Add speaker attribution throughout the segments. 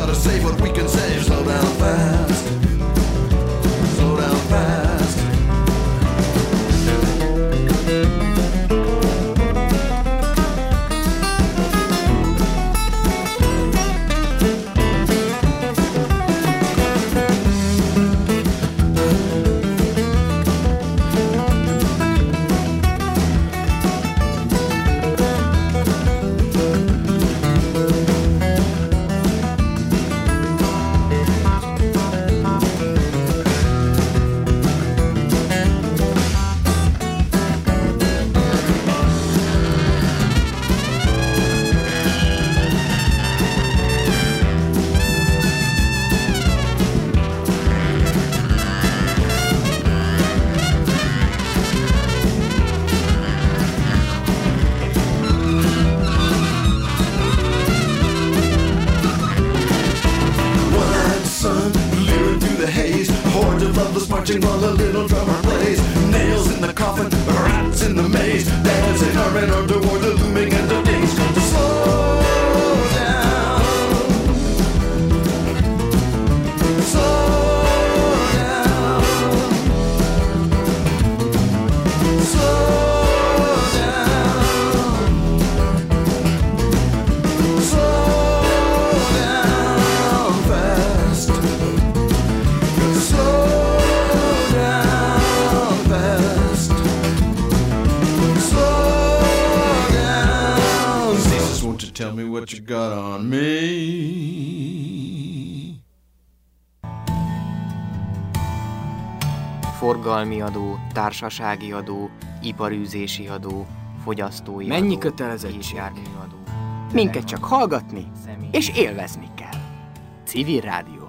Speaker 1: gotta save what we can save. Slow down fast. Slow down fast. Marching while a little drummer plays. Nails in the coffin, rats in the maze. Dancing around toward the looming end of days. Slow down. Slow down. Slow down. Slow down fast. Slow tell me what you got on me.
Speaker 2: Forgalmi adó, társasági adó, iparűzési adó, fogyasztói
Speaker 3: mennyi
Speaker 2: adó,
Speaker 3: kötelezettség?
Speaker 2: járműadó.
Speaker 3: Minket csak hallgatni és élvezni kell. Civil rádióadó.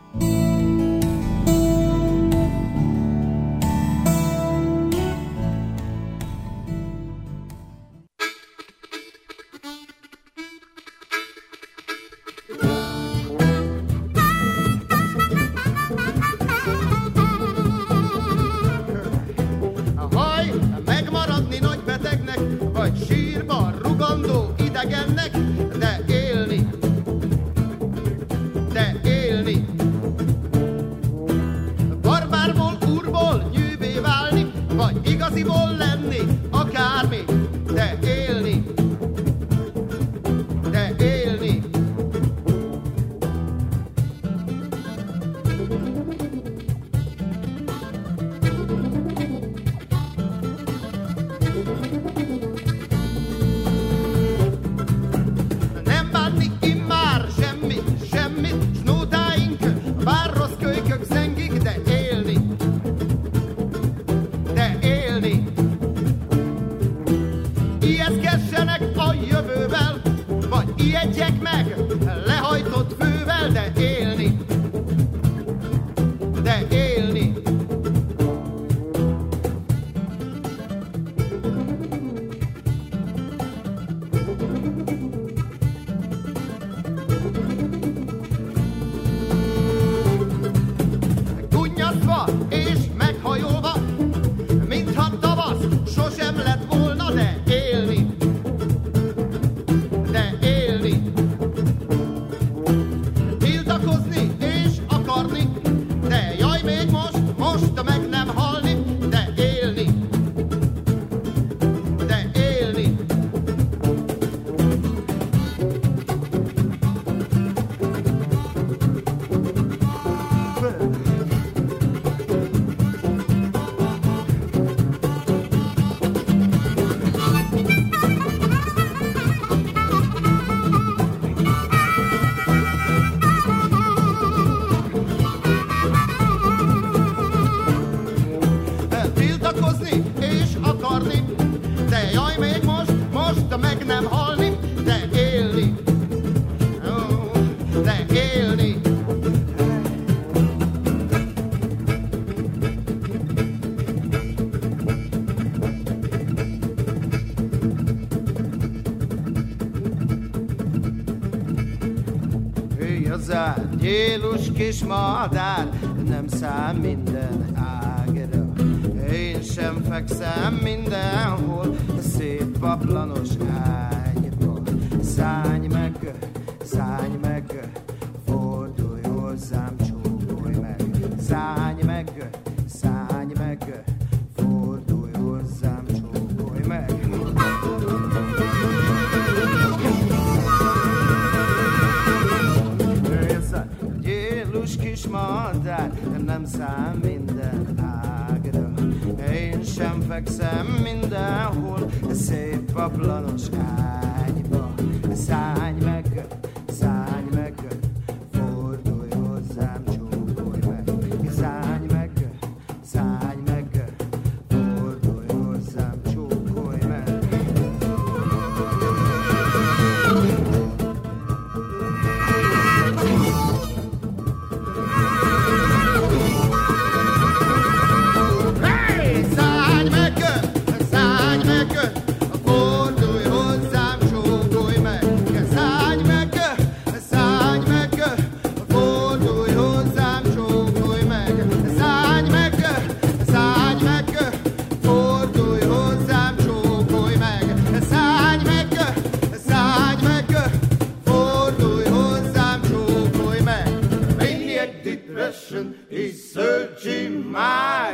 Speaker 4: hozzá, gyélus kis madár, nem szám minden ágra. Én sem fekszem mindenhol, szép paplanos ágyba. Szállj meg, célus kis madár nem száll minden ágra. Én sem fekszem mindenhol szép paplanos ágyba. Szállj meg, fordulj hozzám, csókolj meg. Szállj meg, fordulj hozzám, csókolj meg. He's searching my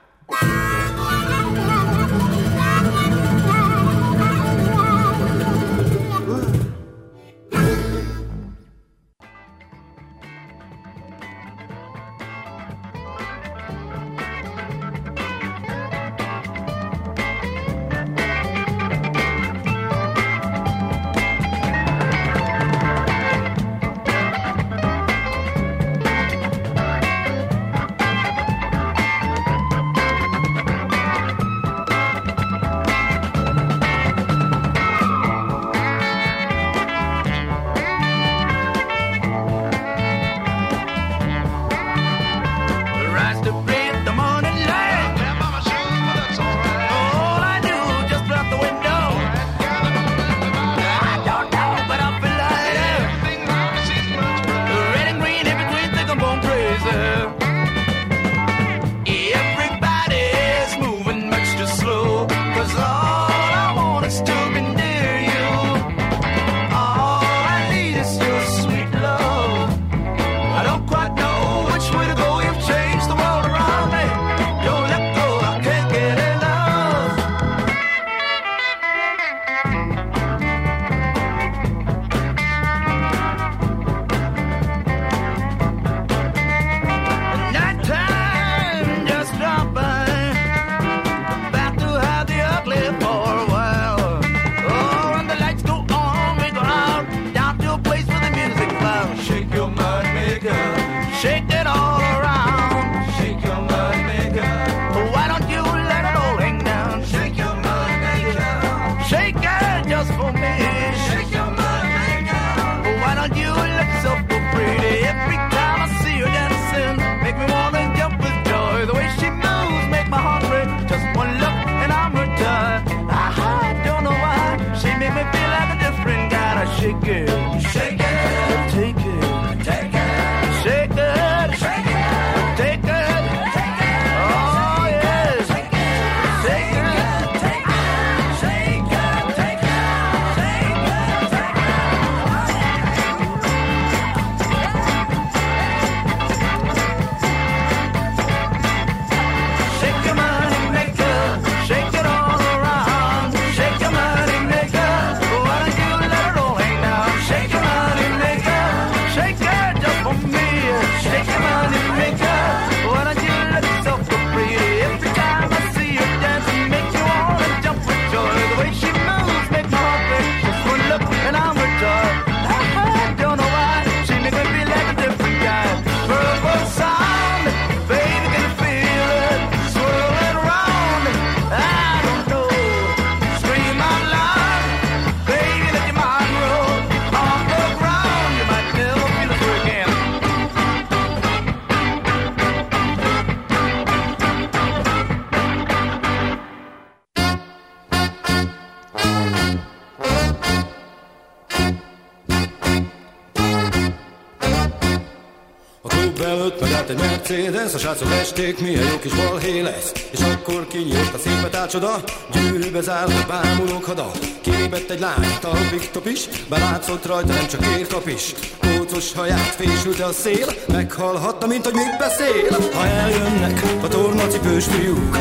Speaker 5: Mercedes, a srácok esték, milyen jó kis balhé lesz. És akkor kinyílt a szépet átcsoda, gyűrűbe zárt a bámulók hada. Kilépett egy lány, talpik-top is, belátszott rajta, nem csak érkap is. Kócos haját fésülte a szél, meghalhatta, mint hogy mit beszél. Ha eljönnek a tornacipős fiúk,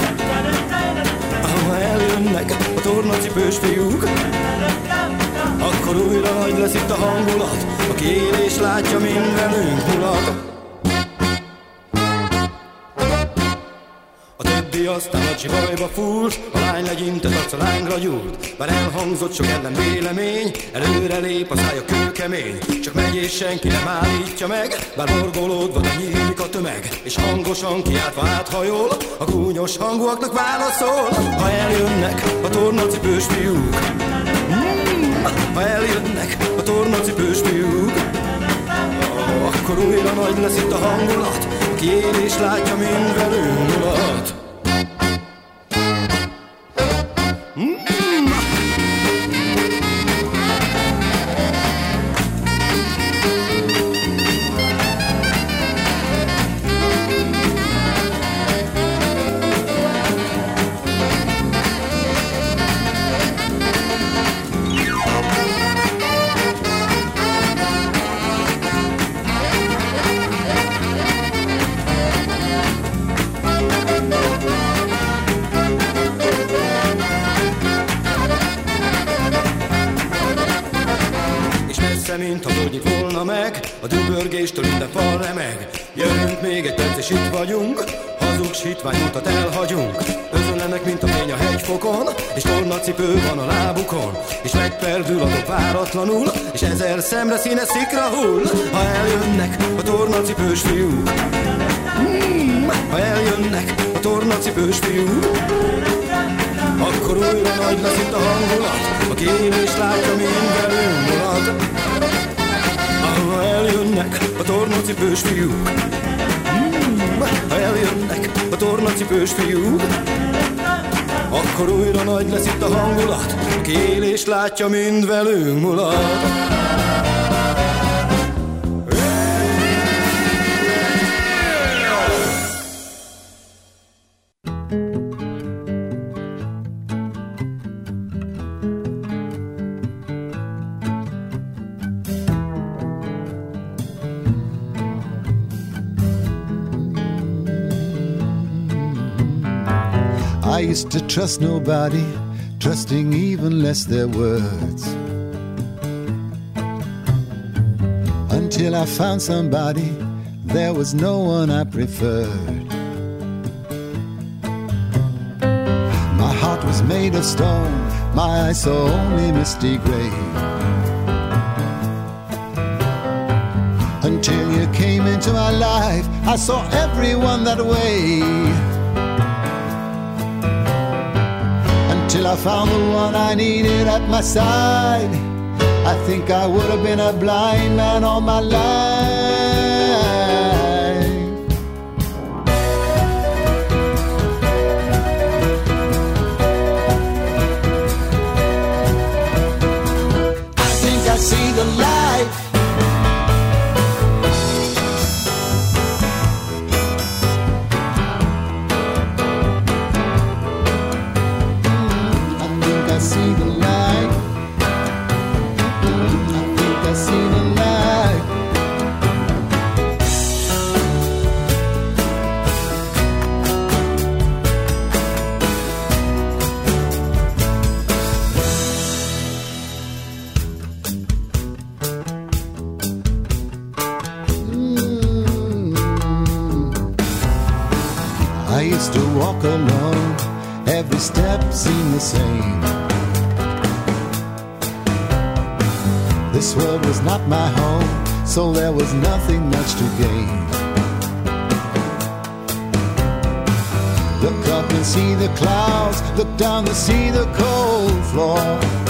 Speaker 5: ha eljönnek a tornacipős fiúk, akkor újra nagy lesz itt a hangulat, aki él és látja, mind velünk mulat. többi aztán a csivajba fúlt, a lány legyintett arca lángra gyúlt. Bár elhangzott sok ellen vélemény, előre lép a szája kőkemény. Csak megy és senki nem állítja meg, bár borgolódva de nyílik a tömeg. És hangosan kiáltva áthajol, a gúnyos hangúaknak válaszol. Ha eljönnek a tornacipős fiúk, ha eljönnek a tornacipős fiúk, akkor újra nagy lesz itt a hangulat, aki él és látja, mind velünk mulat. Mint ha gyógyít volna meg, a dübörgéstől minden fal remeg. Jövünk még egy perc és itt vagyunk, hazugs hitványutat elhagyunk. Özönlenek, mint a fény a hegyfokon, és tornacipő van a lábukon. És megperdül a dob váratlanul, és 1000 szemre színe szikra hull. Ha eljönnek a tornacipős fiúk, ha eljönnek a tornacipős fiúk, akkor újra nagy lesz itt a hangulat, aki él és látja, mind velünk mulad. Ha eljönnek a tornacipős fiúk, ha eljönnek a tornacipős fiúk, akkor újra nagy lesz itt a hangulat, aki él és látja, mind velünk mulad.
Speaker 6: I used to trust nobody, trusting even less their words. Until I found somebody, there was no one I preferred. My heart was made of stone, my eyes saw only misty grey. Until you came into my life, I saw everyone that way. Till I found the one I needed at my side, I think I would have been a blind man all my life. I think I see the light. I see the light. I think I see the light. I used to walk alone, every step seemed the same. This world was not my home, so there was nothing much to gain. Look up and see the clouds, look down to see the cold floor.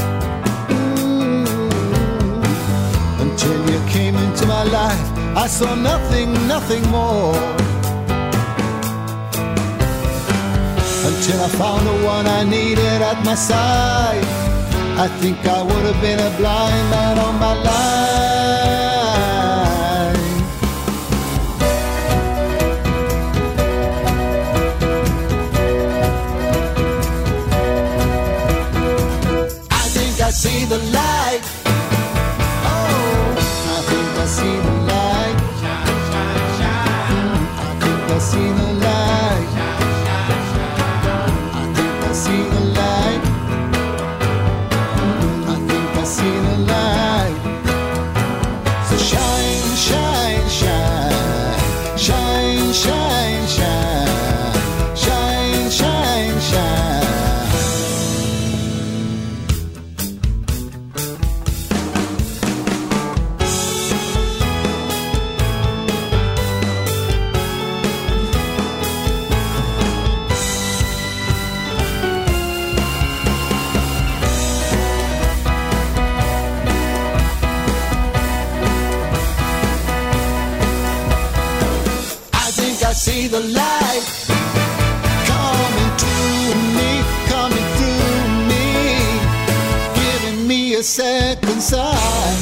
Speaker 6: Until you came into my life, I saw nothing, nothing more. Until I found the one I needed at my side, I think I would have been a blind man all my life. I think I see the light. Oh, I think I see the light. I think I see the light. I think I see the light. I think I see the light. see the light coming through me, giving me a second sight.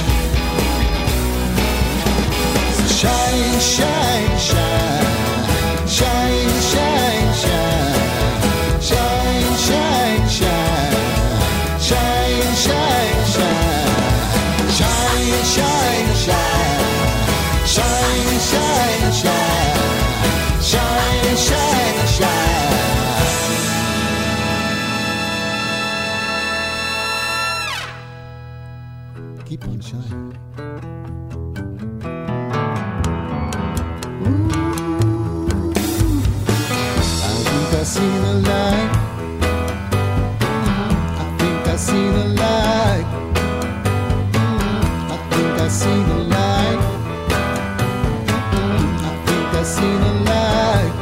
Speaker 6: So shine, shine, shine, shine, shine, shine, shine, shine, shine, shine, shine, shine, shine, shine, shine. Shine, shine, shine, shine, shine, shine. Keep on shining. I think I see the light. I think I see the light. I think I see the light. I see the light.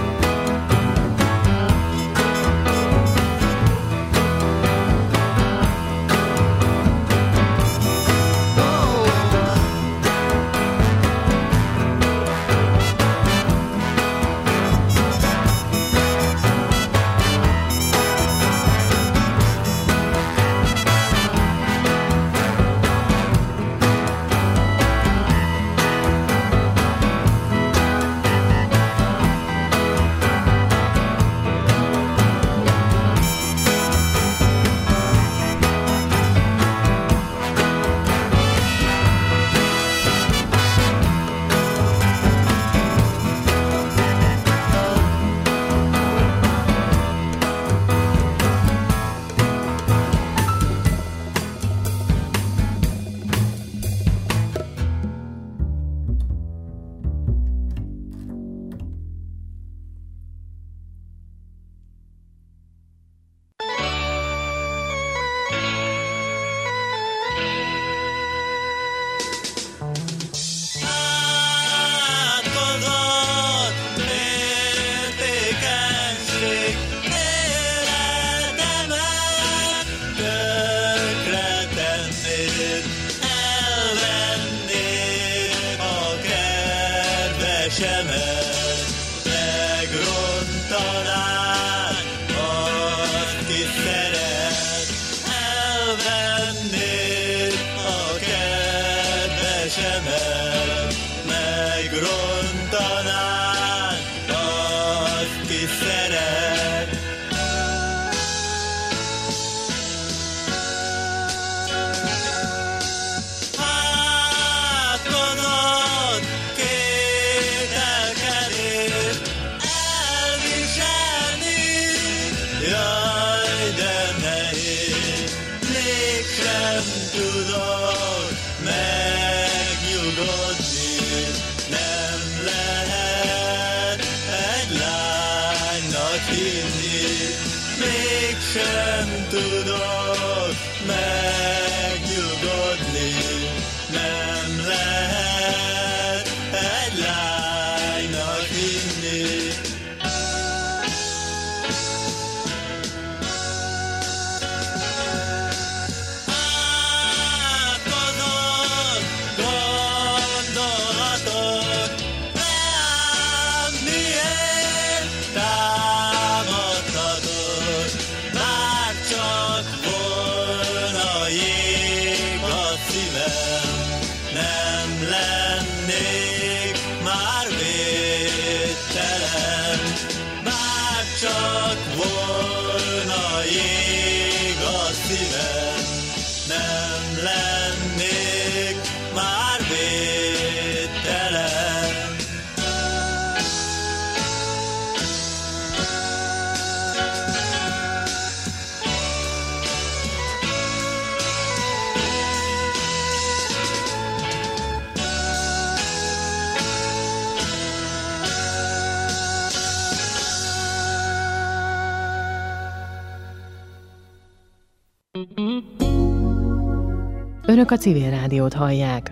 Speaker 7: Önök a Civil Rádiót hallják.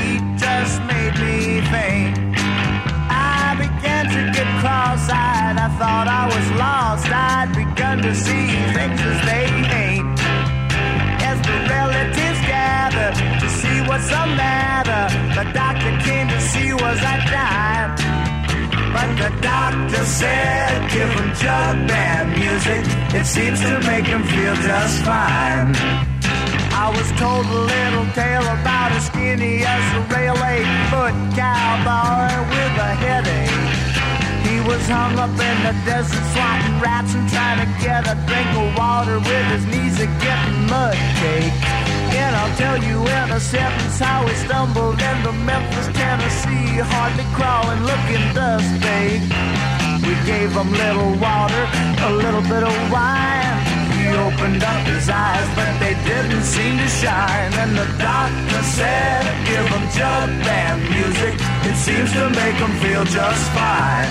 Speaker 4: I began to get cross-eyed. I thought I was lost, I'd begun to see things as they ain't. As the relatives gathered to see what's the matter, the doctor came to see was I dying. But the doctor said, give him jug band music, it seems to make him feel just fine. I was told a little tale about a skinny as a rail 8-foot cowboy with a headache. He was hung up in the desert swatting rats and trying to get a drink of water with his knees a getting mud cake. And I'll tell you in a sentence how he stumbled into Memphis, Tennessee, hardly crawling, looking dust baked. We gave him little water, a little bit of wine. He opened up his eyes, but they didn't seem to shine. And the doctor said, give him jug band music, it seems to make him feel just fine.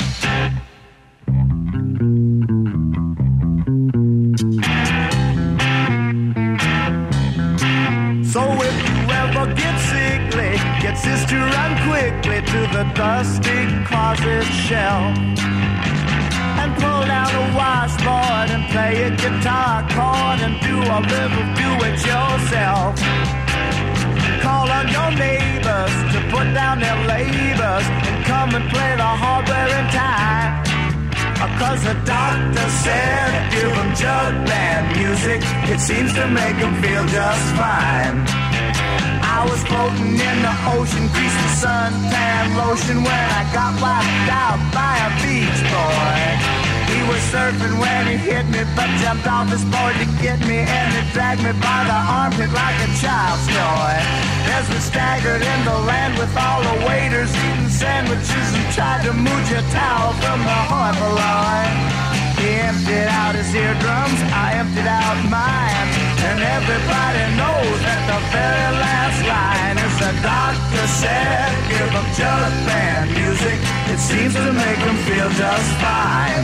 Speaker 4: So if you ever get sickly, get sister run quickly to the dusty closet shelf and pull down a washboard and play a guitar chord and do a little do-it-yourself. Call on your neighbors to put down their labors and come and play the hardware and tie. 'Cause the doctor said, give him jug band music, it seems to make him feel just fine. I was floating in the ocean, greased with suntan lotion when I got wiped out by a beach boy. He was surfing when he hit me, but jumped off his board to get me, and he dragged me by the armpit like a child's toy. As we staggered in the land with all the waiters eating sandwiches and tried to mooch a towel from the hoi polloi. He emptied out his eardrums, I emptied out mine, and everybody knows that the very last line is the doctor said, give him jug band music, it seems to make him feel just fine.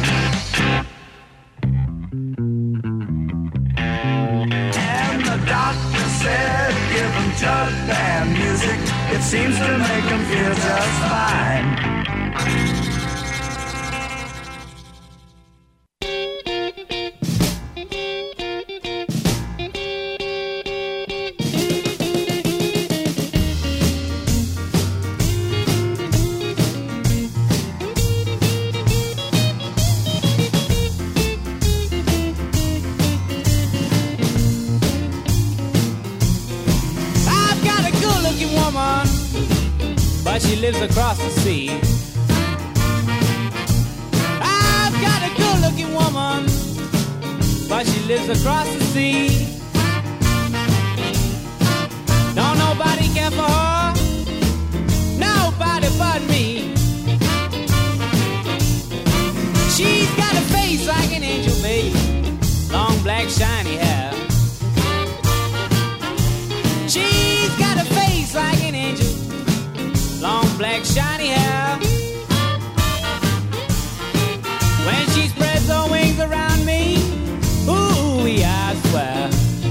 Speaker 4: And the doctor said, give him jug band music, it seems to make him feel just fine.
Speaker 8: She lives across the sea. I've got a good-looking woman, but she lives across the sea. Don't nobody care for her, nobody but me. She's got a face like an angel, babe, long black shiny hair. She's got a face like an angel, long black shiny hair. When she spreads her wings around me, ooh, I swear.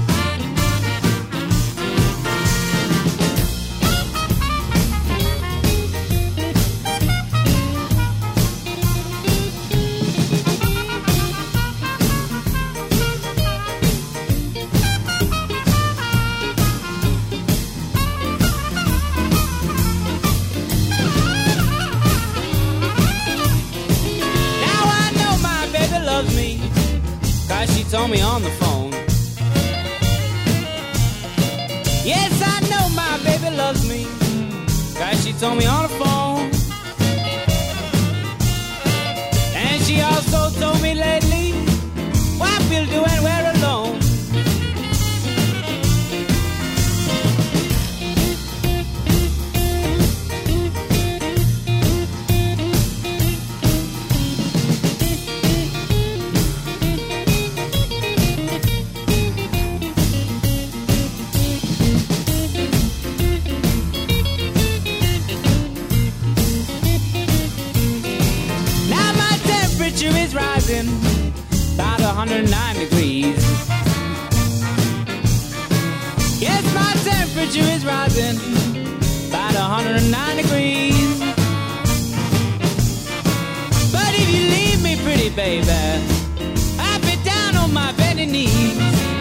Speaker 8: She told me on the phone. Yes, I know my baby loves me, 'cause she told me on the phone. And she also told me lately what we'll do when we're alone. Is rising about 109 degrees. Yes, my temperature is rising about 109 degrees. But if you leave me baby. I've been down on my bended knees.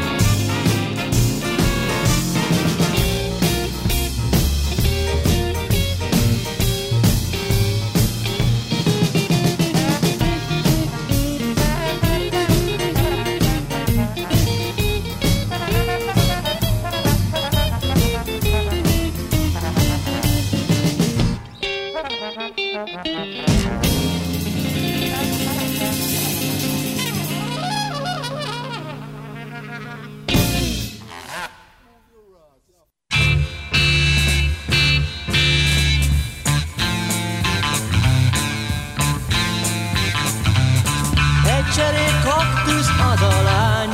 Speaker 9: Cserél kaktusz az a lány,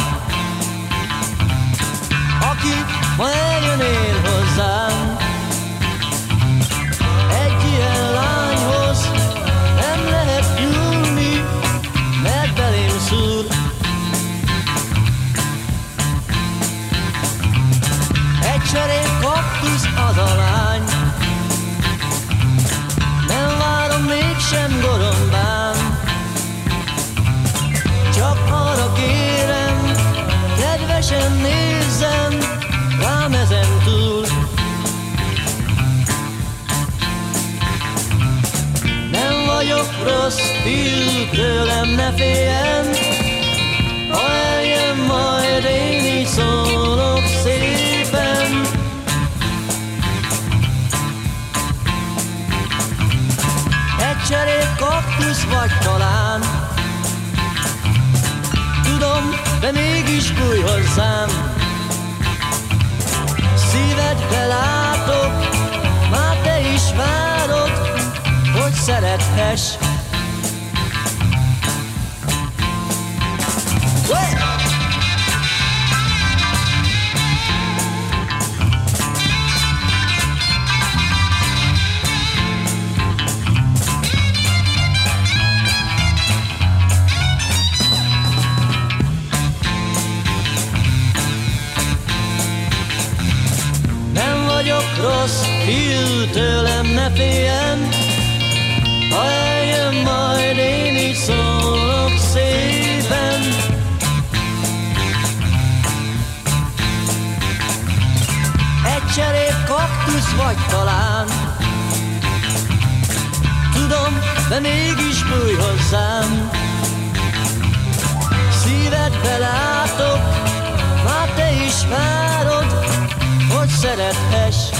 Speaker 9: aki ma eljön él hozzám. Egy ilyen lányhoz nem lehet nyúlni, mert belém szúr. Egy cserél kaktusz az a lány, nem várom mégsem gorombám. Csak arra kérem, kedvesen nézzen rám ezen túl. Nem vagyok rossz fiú, tőlem ne féljen, ha eljön majd én így szólok szépen. Egy cserél kaktusz vagy talán, tudom, de mégis bújj hozzám. Szívedbe látok, már te is várod, hogy szerethess. Rossz fiú, tőlem ne féljen, ha eljön majd én így szólok szépen. Egy cserél kaktusz vagy talán, tudom, de mégis bújj hozzám. Szívedbe látok, már te is várod, hogy szerethess.